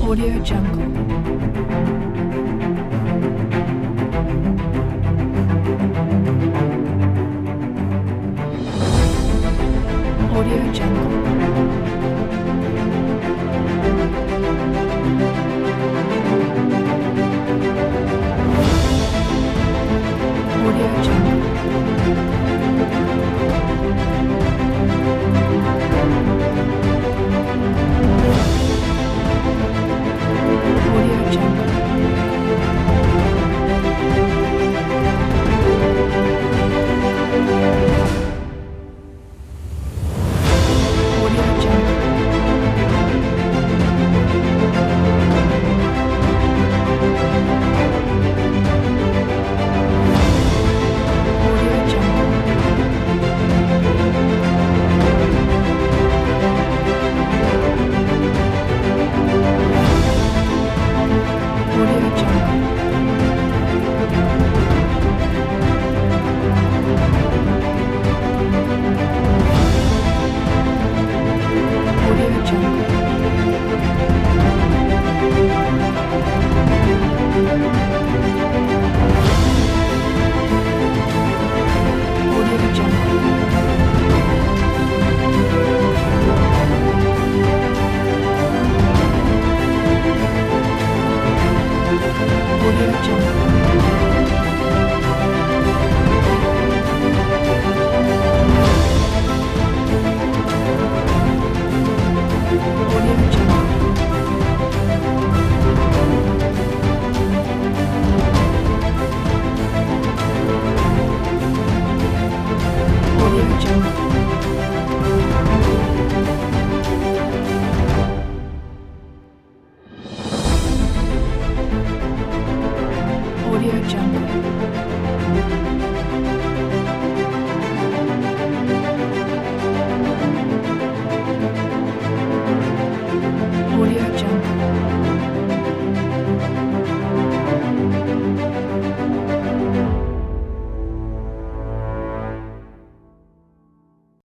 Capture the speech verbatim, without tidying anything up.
Audio Jungle. Audio Jungle. Audio Jungle. Audio Jungle. Audio Jungle. Audio Jungle. Audio Jungle. Audio Jungle. Audio Jungle. Audio Jungle. Audio Jungle. Audio Jungle. Audio Jungle.